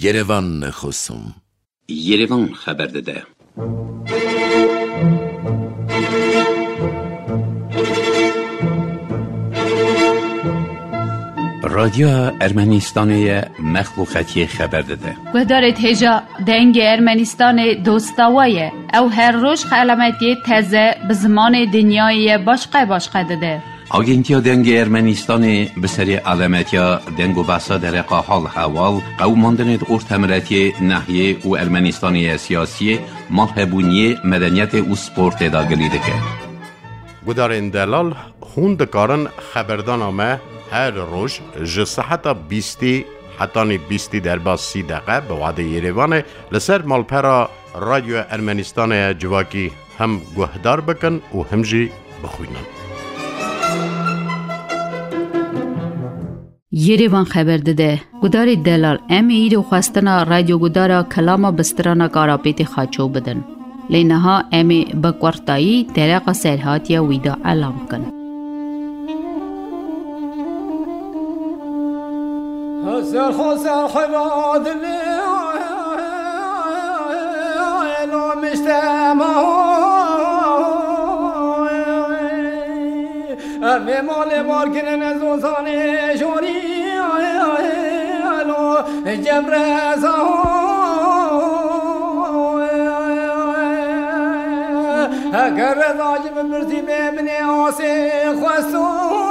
Yerevan خصم Yerevan خبر داده. رادیو ارمنستانی مخلوقاتی خبر داده. گدارت هجا دنگ ارمنستان دوستاویه او هر روز علامتی تازه به زمان دنیای باشقه داده. آگنتیا دنگ ارمنستانی به سری علامتیا دنگ و بحثا در قاحال حوال قوماندنت ارتمرتی نحیه و ارمنستانی سیاسی مرحبونی مدنیت و سپورت داگلیده که گدارین دلال خوندکارن خبردانامه هر روز جسحتا 20 حتانی 20 در باز 30 دقیقه به وعده یریوان لسر مالپرا رادیو ارمنستان جواکی هم گهدار بکن و همجی بخوینن. یریوان خبر داده گدار دلال ایرو خواستنا رادیو گدارا کلاما بسترانا کارا پیتی خاچو بدن لینها بکورتایی طریق سرحاتی ویدا علام کن. حسر خسر حراد لا مجتمع أمي مالي ماركن نزوزان جوري لا جبرزا اگر راج بمرزي بمني آسي خسو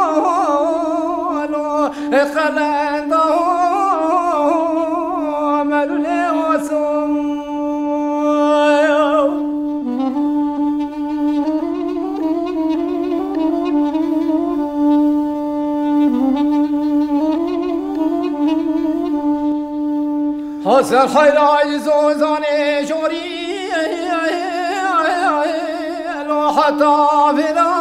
لا قلندا حسر خیر عیزوزان جوری لا حتا ویدا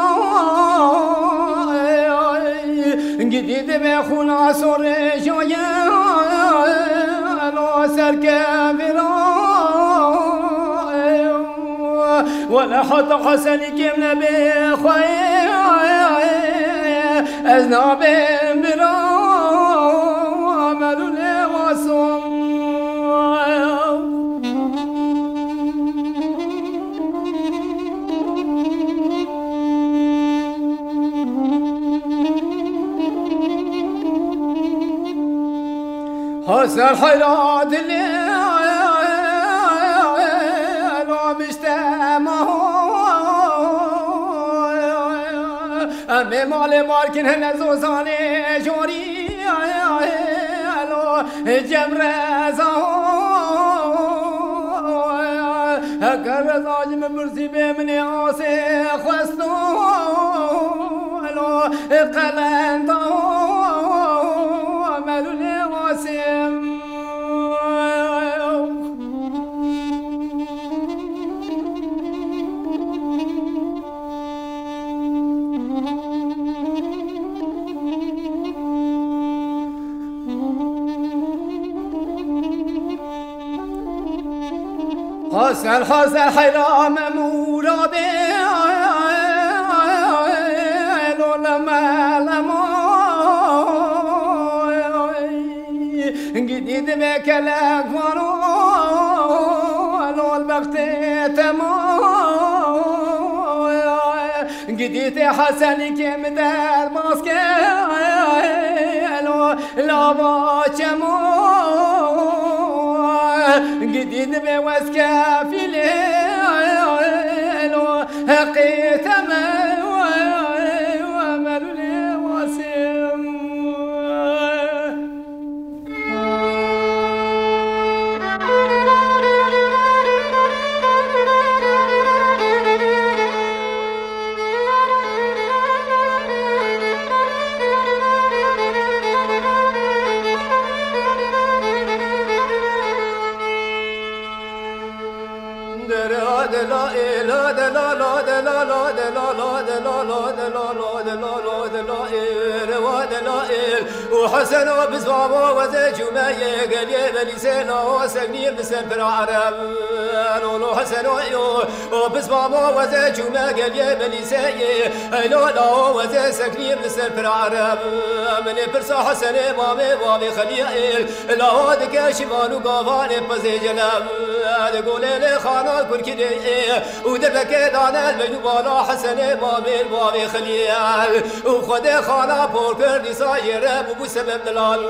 گدید به خونا سر جای لا سرک ویدا ولا حتا حسنی کم نبی خواه از نابیم برا عملو لواسم حسر حیرات لا مجتمع امی مال مارکن نزوزان جوری لا جمرزا اگر رزاج مبرزی بمنی آسه خواستو لا قلندا حسن حسن حرام مرابي لما لما جديد بكلك ورو الوقت تمام جديد حسن كم دار ماسك لا باشمو جديد بوسكا في الليل حقيت ما وعمل لي واسم لا لا لا لا وحسن وبزوامو وزجوما يقلي بلسانه وسقني بسبر عرب لولو حسن وبزوامو وزجوما قلي بلسانه لولو وزسقني بسبر عرب من برسا حسن مامي خليل لا ودك شمال وقافان بزي جلب تقول لي خانا كل كده ودبك دانا المجنوبانا حسن مامي خليل وخد خانا بور كردي صاير ابو سبب دلال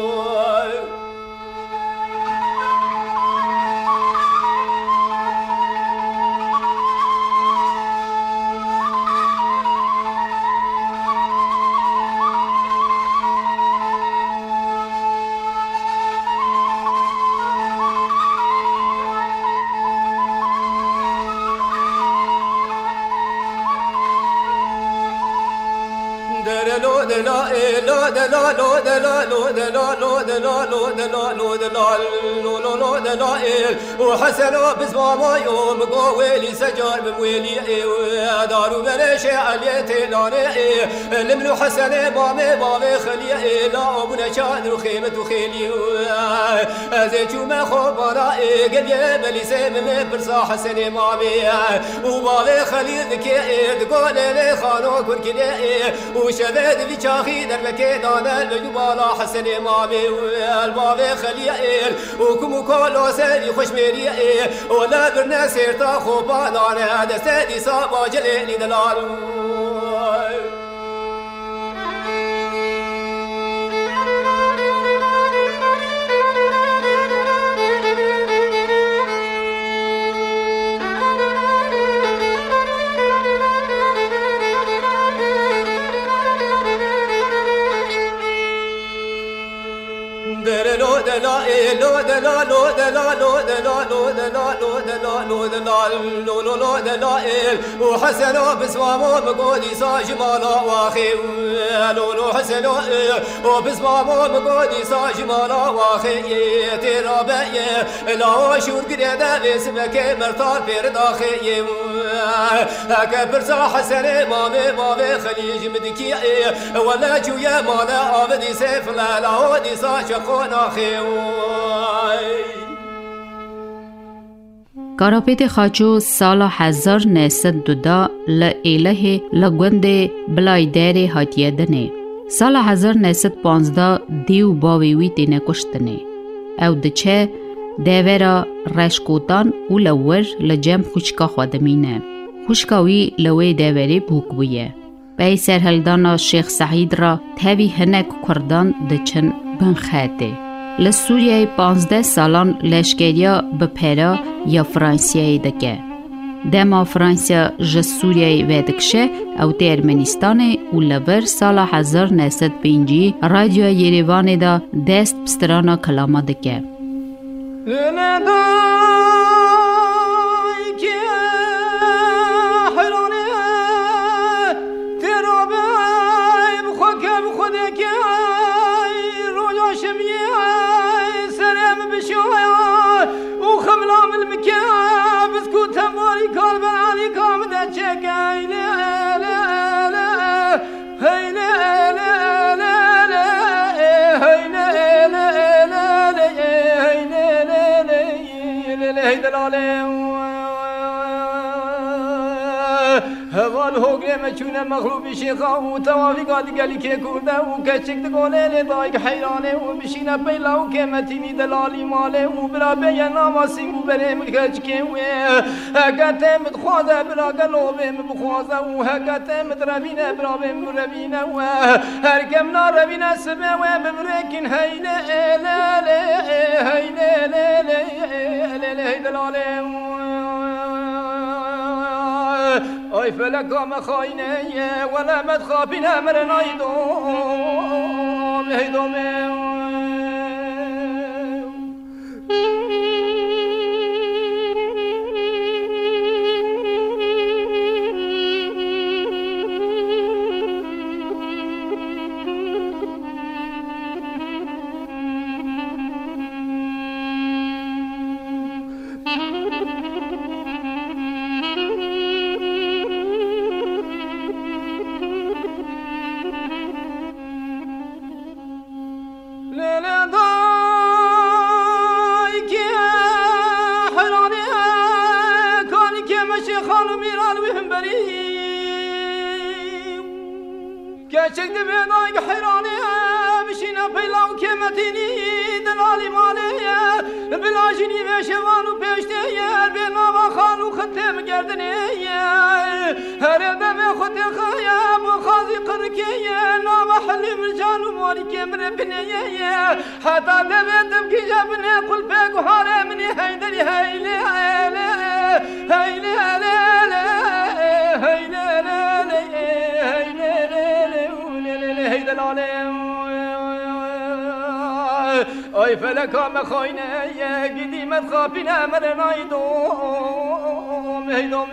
وحسن بزمام يوم قويلي سجار بمويلي دارو بلاش عليتي لاني لمنو حسن مامي خلي لا ابونا شان خيمة خيلي زيتو ما خبرا قلي بلسي من برصا حسن مامي وبابي خلي ذكي تقول لي خانو كل كده وشباب في شاخي دربك دانا الجبالا حسن مامي والبابي خليل وكم كولو سالي خوش ميري ولا برنا سيرتا خوبانا دستي صابا جليني دلال وحسن بسمامو مقودي ساجمالا واخي لولو حسن وبسمامو مقودي ساجمالا واخي ترابي لا شور قريدا باسمك مرتار بيرد اخي كبرسا حسن مامي خليج مدكي ولا جويا مالا عبدي سيف لا ودي ساشقون اخي کاراپیت خاچو سال 1912 لإله لگوند بلایدر هاتیه دنه. سال 1915 دیو باویوی تینه کشتنه. او دچه دیورا رشکوتان او لور لجم خوشکا خودمینه. خوشکاوی لوی دیوری بوک بویه. بای سرهلدانا شیخ سعید را تاوی هنک کردان دچن بنخاته. لسوریای 15 سالان لشکریا بپیرا یا فرانسیای دکه. دما فرانسیا ج سوریای ودکشه او تی ارمنستان و لور سال 1905 رادیو یریوان دا دست بسترانا کلاما دکه. هوال هوگه مچونه مغلوب شیخا و توافی قادی گلی که کرده و کچک دگوله لدایگ حیرانه و بشینه پیلا و که متینی دلالی ماله و برا بیه ناماسی و بره مکچکه و هکته مدخوازه برا گلوبه مبخوازه و هکته مدربینه برا بمربینه و هرکم ناربینه سبه و ببرکن هیله هیله دلاله ای فلکا مخاینه ولا مدخابین امر نایدوم هیدومه كاشك دبيضاي حيراني مشينا بيلاو كمتيني دلالي مالي بلاجني بشوان وبيشتي بينا وخان وختم قردني هرده بخد الخيام وخازي قركي نام حلي مرجان ومالي كمر بني حتى دبيض بكي جابني قل بيق وحارمني هيدري هيلي هيلي هيلي هيدا العالم اي فلك ما خاينه قديمة خافينا مرنا يدوم هيدوم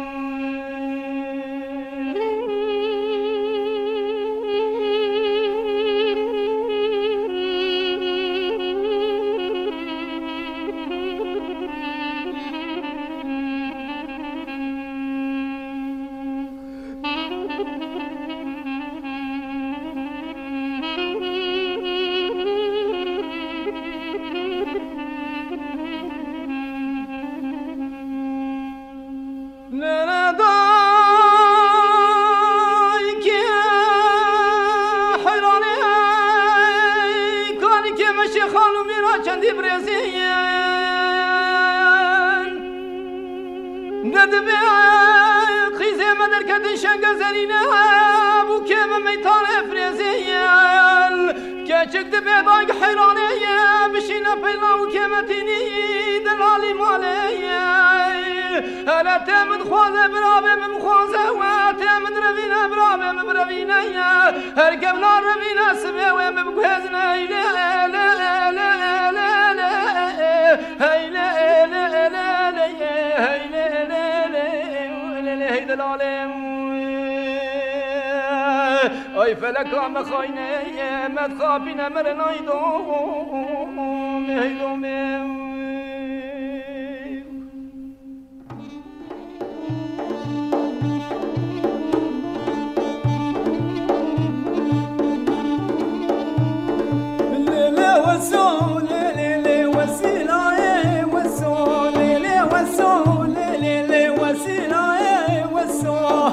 كاشك دبيضاي حيراني بشينا بيلاو كمتيني دلالي مالي أنا تامن خوازة برابي من خوازة وتامن ربينا برابي من بربينا هرقبنا ربينا سبيوي من بقوزنا هيلا هيلا هيلا هيلا هيلا هيلا هيدا العالم اي فلك ما خاينه ما تخافينا مرنا يدوم هيدوم ليلة وسول ليلة وسيلة وسول ليلة وسول ليلة وسيلة وسول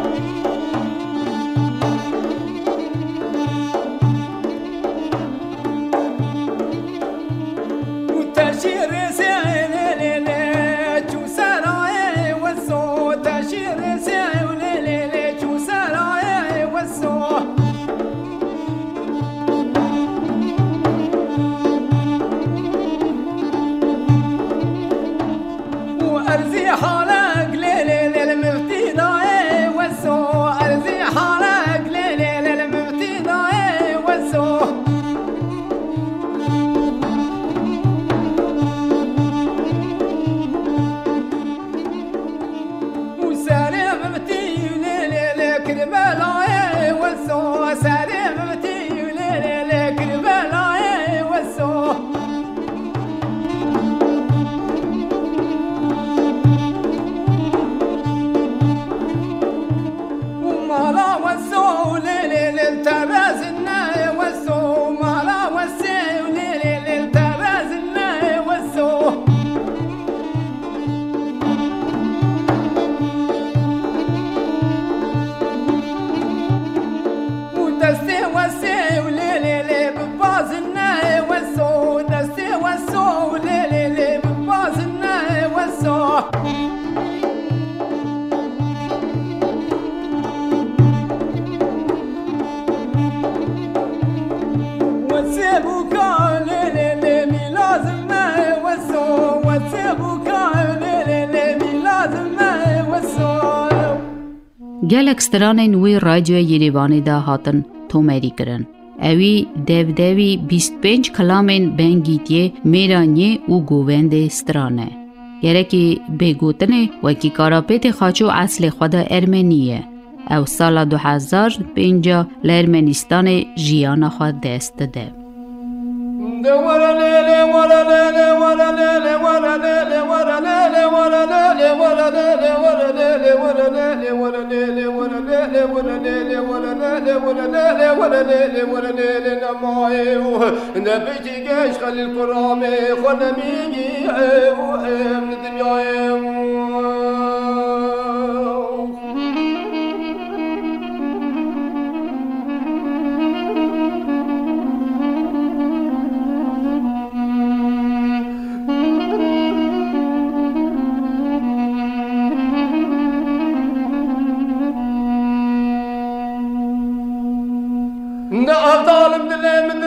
گلک سترانین وی رادیو یریوانی دا هاتن تومری کرن. اوی دیوی 25 کلامین بنگیتیه میرانیه و گوونده سترانه. گرکی بگوتنه وکی کاراپیت خاچو اصل خود ارمنیه. او سال 2005 لارمنستان جیان خود دست ده.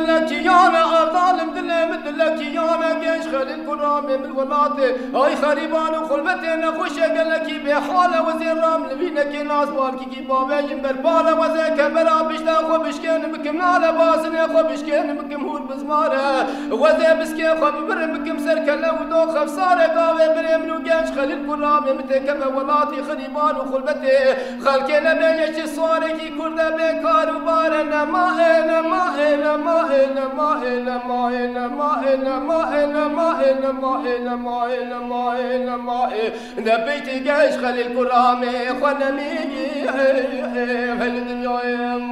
مدلكيانا أفضل مدلكيانا جيش خليل كرامي من ولاطي أي خريبان وخلبتنا خوش قلكي بحالة وزير رام لبينك ناس بالكي بابا ينبر بالا وزي كبرا بشتا خو بشكين بكم نالا باسني خو بشكين بكم هود بزمارة وزي بسكين خو ببر بكم سركلا ودو خفصارة قاوي بريمنو جيش خليل كرامي متكبه ولاطي خريبان وخلبتي خلكنا بيش صواركي كرده بكار وبارنا ما إنا ما إنا ما إنا ما إنا ما إنا ما إنا ما إنا ما إنا ما إنا ما إنا ما إنا ما إنا بيتي جيش خلي الكرامي خوانا ميجي هالدنيا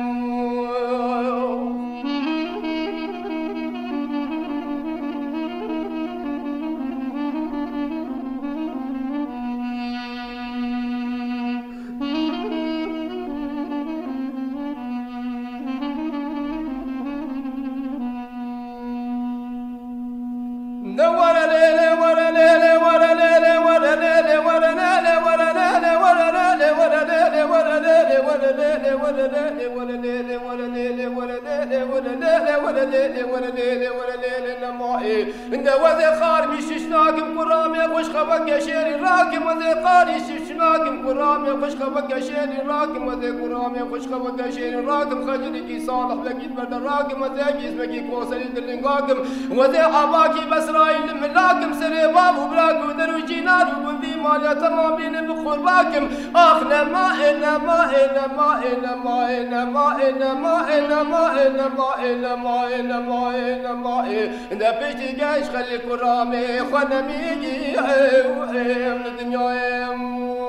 وذي قاري ششناكم كرامي خوش خبق شيري راكم وذي قاري ششناكم كرامي خوش خبق شيري راكم وذي كرامي خوش خبق شيري راكم خجلكي صالح لقيت برد راكم وذي جسمكي كوسري دلنقاكم وذي عباكي بسرائيل من راكم سري باب وبراك ودرو جينار وبندي ماليا تمامين بقرباكم اخنا ما إنا ما إنا ما إنا ما إنا ما إنا ما إنا ما إنا ما إنا ما إنا ما إنا ما إنا بيشتي جيش خلي كرامي خوانا ميجي من الدنيا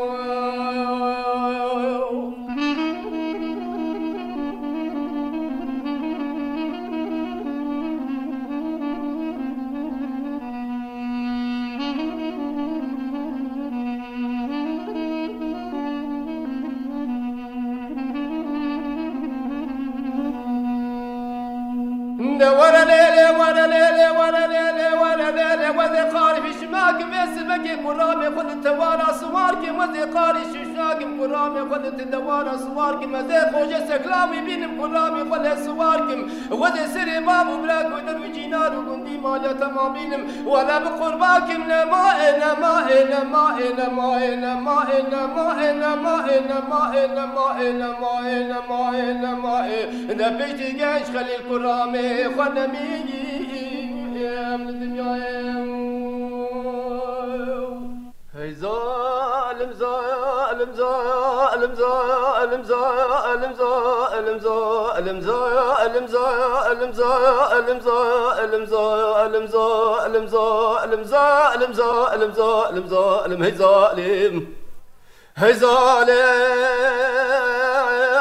ورا ليلي ورا ليلي ورا ليلي ورا ليلي وذي قاري في شماك بيسمك كرامي خذ التوارى صوارك وذي قاري ششاك كرامي خذ التوارى صوارك وذي خوش سكلاوي بين كرامي خذ صوارك وذي سري باب وبلاك ودر وجينار وقندي ماليا تمامين ولا بقرباكم ما إنا ما إنا ما إنا ما إنا ما إنا ما إنا ما إنا ما إنا ما إنا ما إنا ما إنا ما إنا بيتي جيش خلي الكرامي خوانا ميجي من الدنيا هاي ظالم ظالم ظالم ظالم ظالم ظالم ظالم ظالم ظالم ظالم ظالم ظالم ظالم ظالم ظالم ظالم ظالم ظالم هاي ظالم هاي ظالم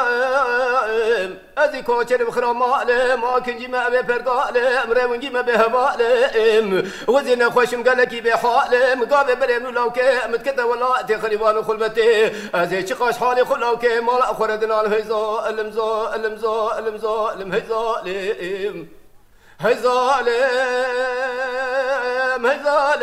أزي كوشر بخرام مالم أكن جيما ببردالم ريون جيما بهبالم وزينا خوشم قالكي بحالم قابي بريم لوكي متكتا ولا تخريبان خلبتي أزي شقاش حالي خلوكي مال أخوردنا الهي ظالم ظالم ظالم ظالم هي ظالم هي ظالم هي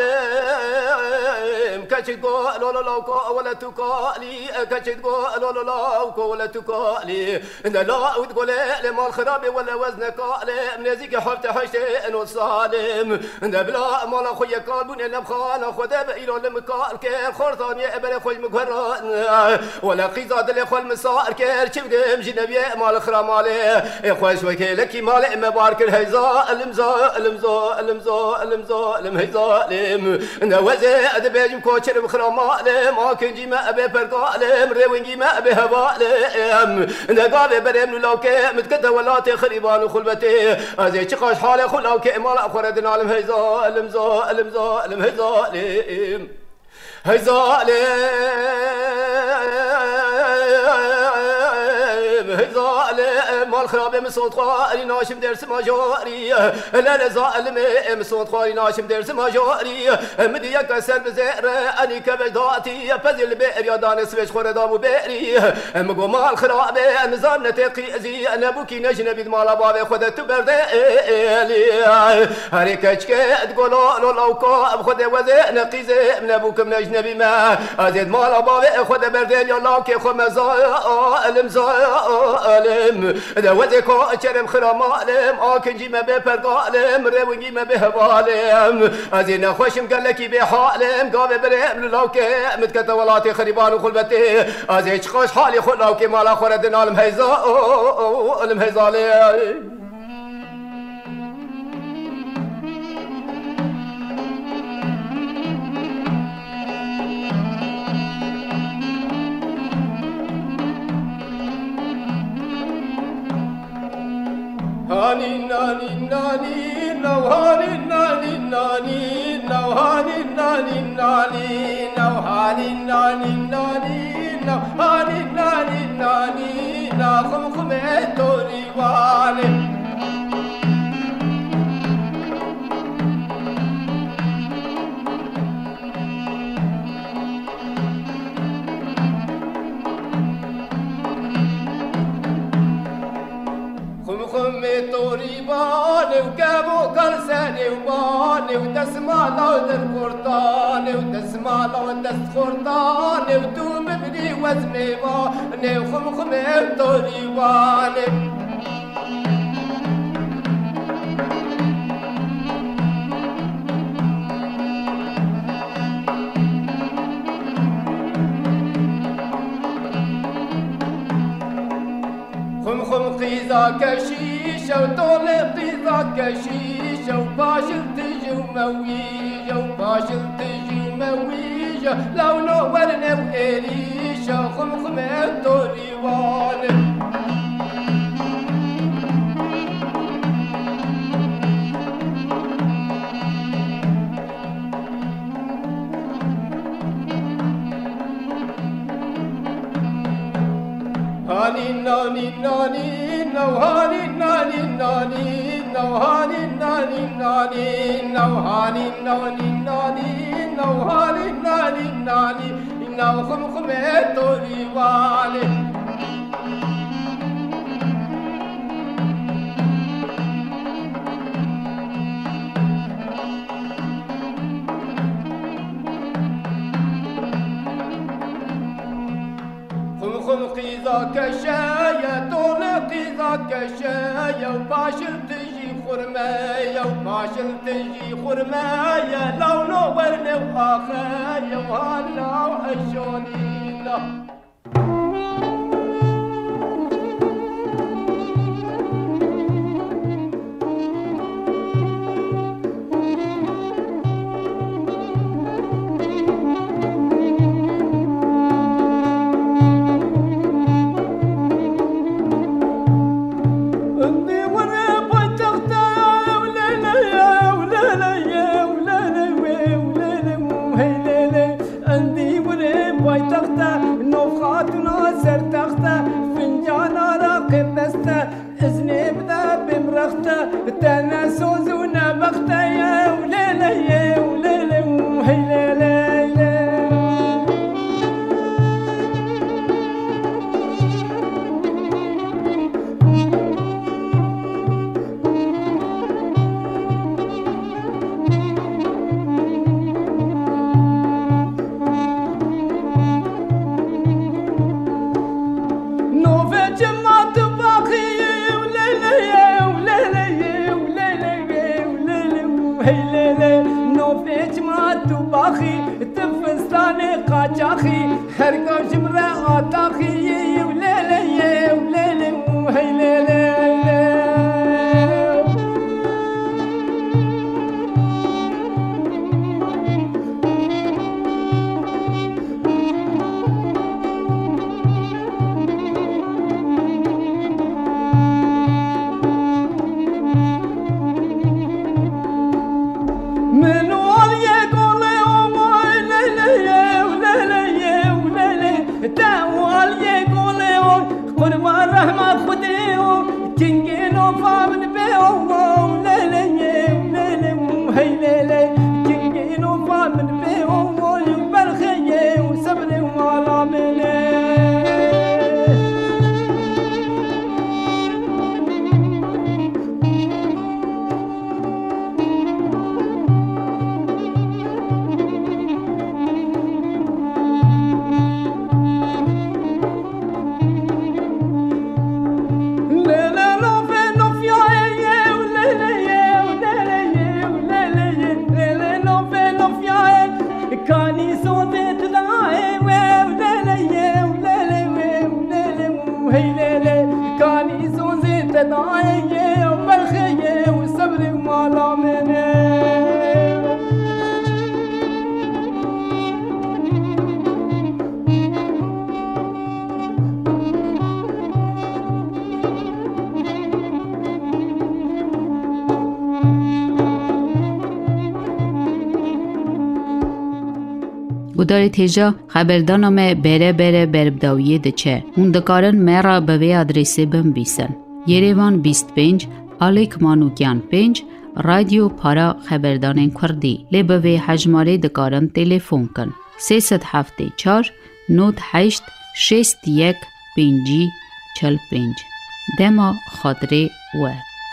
ظالم كشتقو لولو لوكو ولا تقالي كشتقو لولو لوكو ولا تقالي إن لا وتقول لما الخراب ولا وزنك قال منزيك حفت حشتين وصالم إن بلا مال أخويا قلبون لمخان خذ بإيلو لمكال كير خرطان يقبل خوي مقهران ولا قيزاد اللي خل مسار كير شبدم جنبي مال الخرام عليه خوش وكي لكي مال مبارك هي ظالم ظالم ظالم ظالم ظالم هي ظالم إن وزاد بيجم كوشر بخرام علم أكن جيما أبي برقالم ريوين جيما أبي هبالم إن قابي بريم لوكي متكتا ولا تخريبان وخلبتي أزي شقاش حالي خلوكي مال أخوردنا علم هي ظالم ظالم ظالم هي ظالم هي ظالم هي ظالم مال خراب مسود خواري ناشم درس ماجوري لا ظالم مسود خواري ناشم درس ماجوري مدي كسر بزير اني كبداتي بذل بئر يا دانس ويش خوردام وبئري مقو مال خراب نظام نتقي زي انا بوكي نجنبي مال بابي خدت بردالي هري كشكي تقولوا لو كو خد وزي نقيزه من ابوكم نجنبي ما ازيد مال بابي خد بردالي الله كي خو مزالم ظالم وزكو كرم خرامالم آكنجي ما بپرقالم روانجي ما بهبالم ازين خوشم قلكي بحالم قابل برهم للاوكي متكتا ولاتي خريبان وخلبتي ازين خوش حالي خلاوكي مالا خوردنا المهزالي هاني ناني ناني نو هاني ناني ناني نو هاني ناني ناني نو هاني ناني ناني نو هاني ناني ناني ناخم خميتوري والي طوريباني وكابو كرساني وباني وتسمع لو القرطاني وتسمع لو القرطاني وتوم بني وزمي باني وخمخمي طوريباني خم قيزا كشيشة وطول قيزا كشيشة وباشل تجي ومويجة وباشل تجي ومويجة لو نورنا وإريشة خم الطريوان هاني ناني ناني نو هاني ناني ناني نو هاني ناني ناني نو هاني ناني ناني نو هاني ناني ناني نو خم الطري والي قيزا كشاية طول قيزا كشاية وباشل تجي خرماية وباشل تجي خرماية لو نورنا وآخاية وهلا وعشونينا تناسوز ونبخته يا وليلة يا وليلة وهيلة قاچاخي هرقو جمرة آتاخي وليلة يا وليلة وهيلة لا هيلي كاني زوزي تداعي وبرخي وصبري ومالا مني گوداری تیجا خبردانامه بره بربداویه دچه. اون دکارن مرا به وی ادرسی بم بیسن. یریوان 25 آلیک مانوکیان 5 رادیو پارا خبردان کردی. لی به وی حجماره دکارن تلفون کن. 374 98 61 5 45 دما خاطره و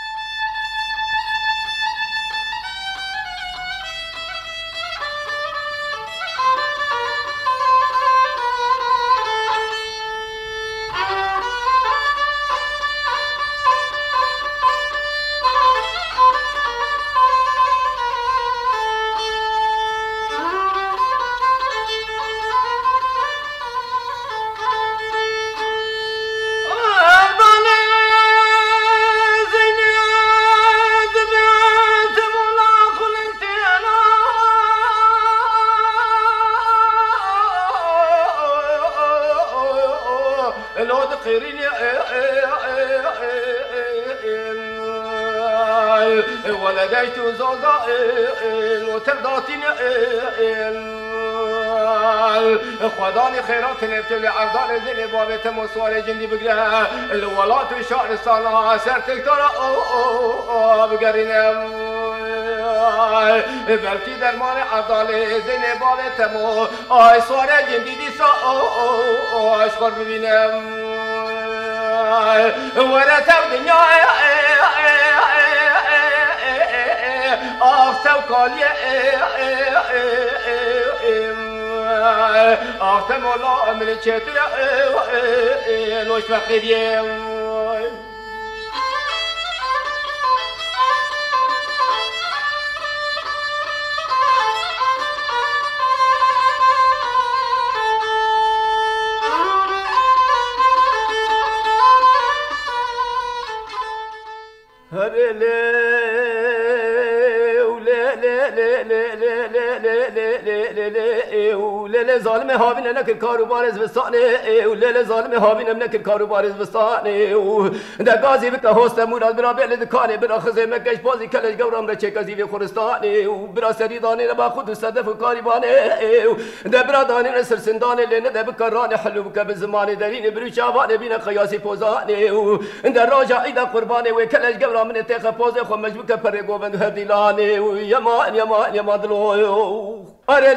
ولديت زوزائل وترضاتني خداني خيرات نبتلي عرضان زين بابت مصوار جندي بقرا الولات وشعر الصلاة سرتك ترى بقرينا بلكي درمان عرضان زين بابت مو صوار جندي دي اشخر ببينا ولا تبدنيا آفتم کالیه آفتم الله من چطور نوش فقیریه ولله ظالم هاوین نکر کارو بارز بستانه ولله ظالم هاوین نکر کارو بارز بستانه در گازی بک هست مراد برا بل دکانه برا خزه مکش بازی کلش گورم را چک ازی خورستانه برا سری دانه با خود صدف و کاریبانه در برا دانه سرسندانه لنه در بکران حلو بک به زمان درین برو شابانه بین قیاسی پوزانه در راجعی در قربانه و کلش گورم من تخ پوزه خو مجبور که پر گوبند هدیلانه یمان دلو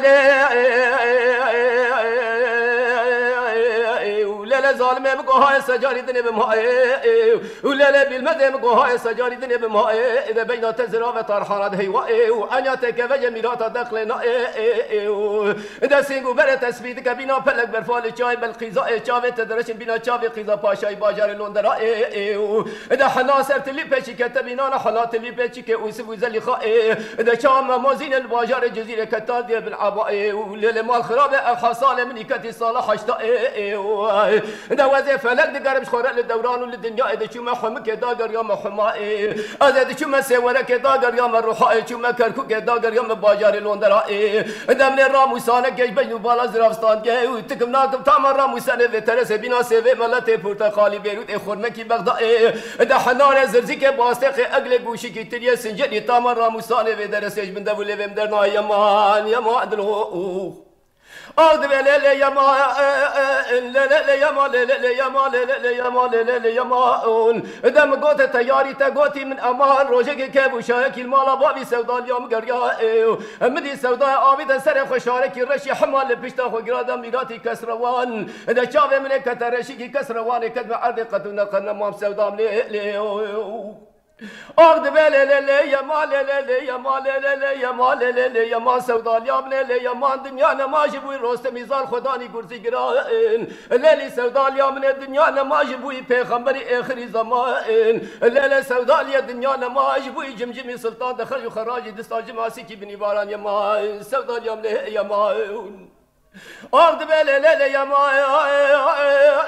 ولا ظالم بقوها سجاري دني بماء ولا بالمدى بقوها سجاري دني بماء اذا بين تزرع وطرحان هيواء وانيا تكفج ميرات دخلنا اذا سينغو بر تسبيد كبينا فلك برفال چاي بالقيزاء چاوي تدرش بنا چاوي قيزا پاشاي باجار لوندرا اذا حناصر تلي پچي كتبينا حالات تلي پچي كه وسو زلي خا اذا شام موزين الباجار جزيره كتال دي بالعباء ولا مال خراب حصال من كتي صالح اشتا ده وظیفه فلک دگرمش خوره لدوران و لدنیا ده چوم حمک داگر یا محما از ده چوم سوره داگر یا روحا چوم کرکو داگر یا باجار لوندرا ده من راموسانه گش بجو بالا زرافستان گه تکم ناکم تام راموسانه و ترس بینا سوی ملت پرتقالی بیروت خورمکی بغداد ده حنان زرزی که باستق اگل گوشی کی تریه سنجری تام راموسانه و درسش بنده ولیم در نا یمان دلو آد بله یما له یما له یما له یما له یما دم گوت تیاری تا گوتی من امان روزه که بوشای کل مالا بابی سودال یام گریا مدی سودا آبی سر خوشاره کی رشی حمال پشتا خو گرادم میراتی کسروان ده چاوه من کترشی کی کسروان کدم عرض قدنا قنا مام سودام له آخ دبله له یمال له یمال له یمال له یمان سودالیام له یمان دنیا نماز بوی روست میزان خدانی گرزی گران لیلی سودالیام دنیا نماز بوی پیغمبری آخری زمان لیلی سودالی دنیا نماز بوی جمجمی سلطان دخل و خراج دستا جماسی کی بنی باران یمان سودالیام له یمان آخ دبله له یمان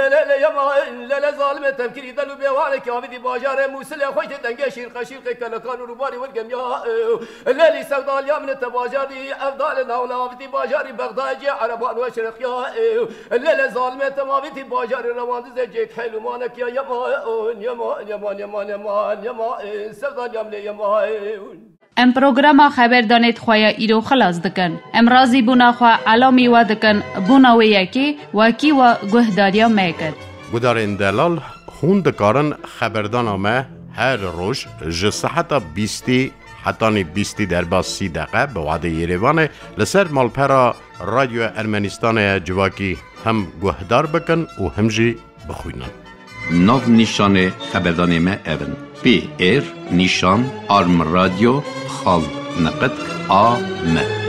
لا يما لا ظالم تفكيري دلو بيوالك يا بدي باجار موسل خوش تنقشير قشير كلكان رباري والجميع الليلي سوداء اليوم من التباجري افضل نولا بدي باجاري بغداد جي عربان وشرق يا الليلي ظالم ما بدي باجاري روان زجك حلو مانك يا يما سوداء اليوم لي يما ام پروگراما خبردانیت خواه ایرو خلاص دکن. ام رازی بونا خواه علامی و دکن بونا و یکی وکی و گهداریا میکد. گدارین دلال هون دکارن خبردانامه هر روز جسحتا 20 حتانی 20 در باز 30 دقیقه به وعده یریوانه لسر مالپرا رادیو ارمنستان جواکی هم گهدار بکن و هم جی بخوینن. ناو نیشان خبردان ما اون پی ایر نیشان آرم رادیو خال نقد آ م